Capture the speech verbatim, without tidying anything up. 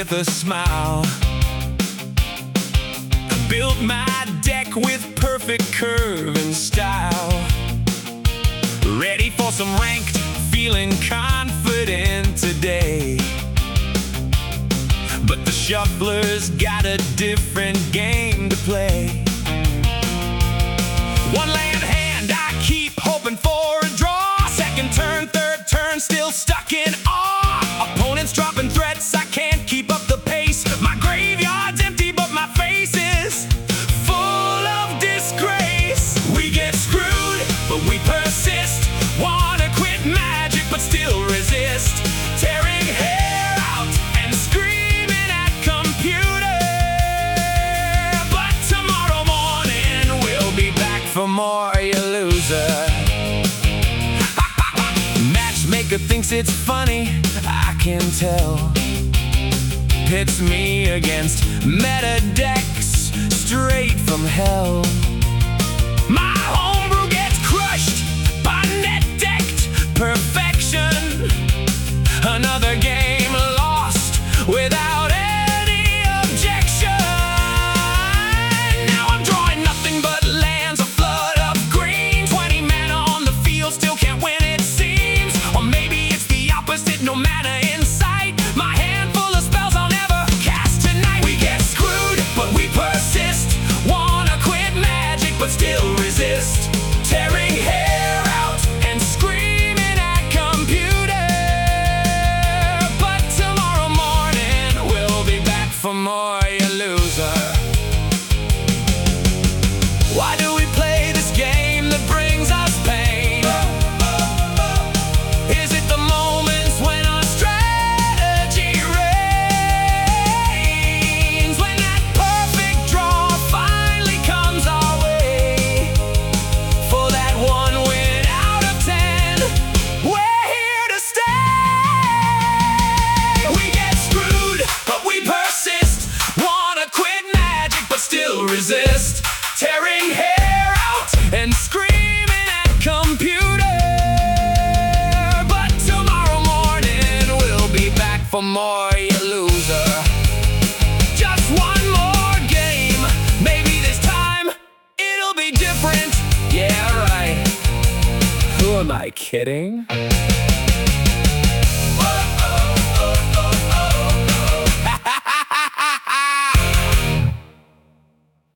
with a smile. I built my deck with perfect curve and style. Ready for some ranked, feeling confident today. But the shuffler's got a different game to play. One land hand, I keep hoping for a draw. Second turn, third turn, still stuck in awe. Opponents dropping threats, I can't keep up the pace. My graveyard's empty, but my face is full of disgrace. We get screwed, but we persist. Wanna quit magic, but still resist. Tearing hair out and screaming at computer. But tomorrow morning we'll be back for more, you loser. Matchmaker thinks it's funny, I can tell. Pits me against meta decks straight from hell. My homebrew gets crushed by net-decked perfection. Another game lost without any objection. Now I'm drawing nothing but lands, a flood of green. Twenty mana on the field, still can't win it seems. Or maybe it's the opposite, no mana in sight. My hand full of spells I'll never cast tonight. We get screwed, but we persist. Wanna quit magic, but still resist. Tearing hair out and screaming at computer. But tomorrow morning we'll be back for more, you loser. Why do we play this game that brings us pain? Is it the moments when our strategy reigns? When that perfect draw finally comes our way? For that one win out of ten, we're here to stay. We get screwed, but we persist. Wanna quit magic, but still resist. Tearing hair out and screaming at computer. But tomorrow morning we'll be back for more, you loser. Just one more game, maybe this time it'll be different. Yeah, right. Who am I kidding?